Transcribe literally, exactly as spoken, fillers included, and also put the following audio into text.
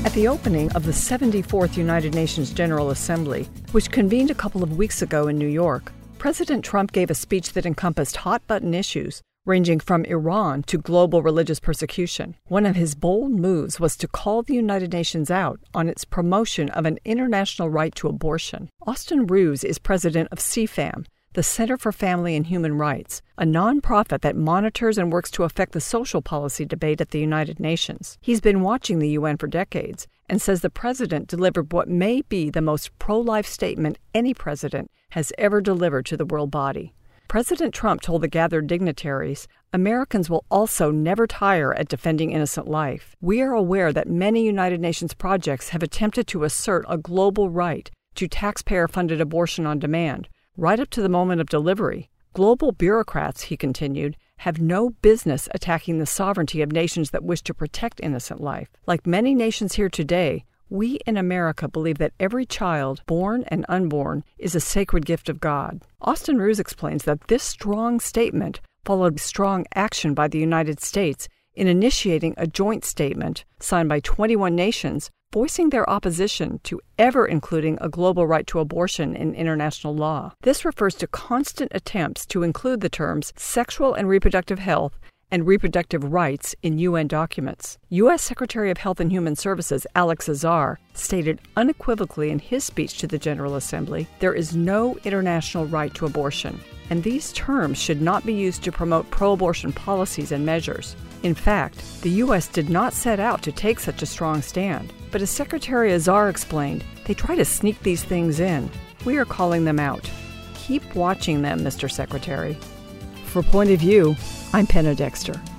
At the opening of the seventy-fourth United Nations General Assembly, which convened a couple of weeks ago in New York, President Trump gave a speech that encompassed hot-button issues ranging from Iran to global religious persecution. One of his bold moves was to call the United Nations out on its promotion of an international right to abortion. Austin Ruse is president of C FAM, the Center for Family and Human Rights, a nonprofit that monitors and works to affect the social policy debate at the United Nations. He's been watching the U N for decades and says the president delivered what may be the most pro-life statement any president has ever delivered to the world body. President Trump told the gathered dignitaries, Americans will also never tire at defending innocent life. We are aware that many United Nations projects have attempted to assert a global right to taxpayer-funded abortion on demand, right up to the moment of delivery. Global bureaucrats, he continued, have no business attacking the sovereignty of nations that wish to protect innocent life. Like many nations here today, we in America believe that every child, born and unborn, is a sacred gift of God. Austin Ruse explains that this strong statement followed strong action by the United States in initiating a joint statement signed by twenty-one nations voicing their opposition to ever including a global right to abortion in international law. This refers to constant attempts to include the terms sexual and reproductive health and reproductive rights in U N documents. U S Secretary of Health and Human Services Alex Azar stated unequivocally in his speech to the General Assembly, there is no international right to abortion, and these terms should not be used to promote pro-abortion policies and measures. In fact, the U S did not set out to take such a strong stand, but as Secretary Azar explained, they try to sneak these things in. We are calling them out. Keep watching them, Mister Secretary. For Point of View, I'm Penna Dexter.